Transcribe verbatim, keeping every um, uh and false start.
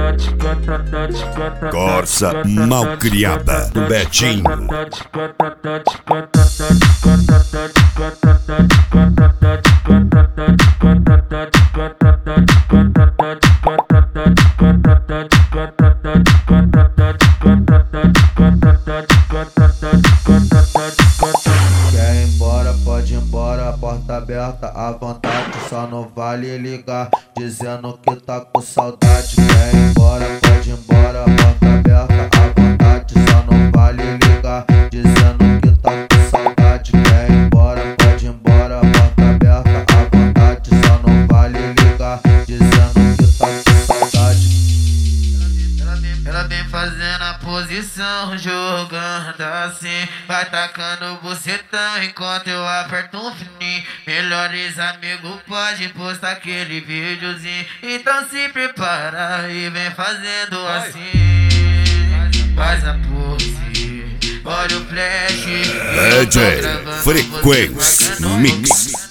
Corsa malcriada do Betinho. Quer ir embora, pode ir embora, a porta aberta à vontade. Só não vale ligar, dizendo que tá com saudade. Quer ir embora, pode ir embora, a porta aberta à vontade. Só não vale ligar, dizendo que tá com saudade. Quer ir embora, pode ir embora, a porta aberta à vontade. Só não vale ligar, dizendo que tá com saudade. Ela vem fazendo a posição, jogando assim, vai tacando o bucetão enquanto eu aperto um fininho. Melhores amigos pode postar aquele videozinho, então se prepara e vem fazendo assim. Faz a pose, olha o flash, D J Frequência Mix.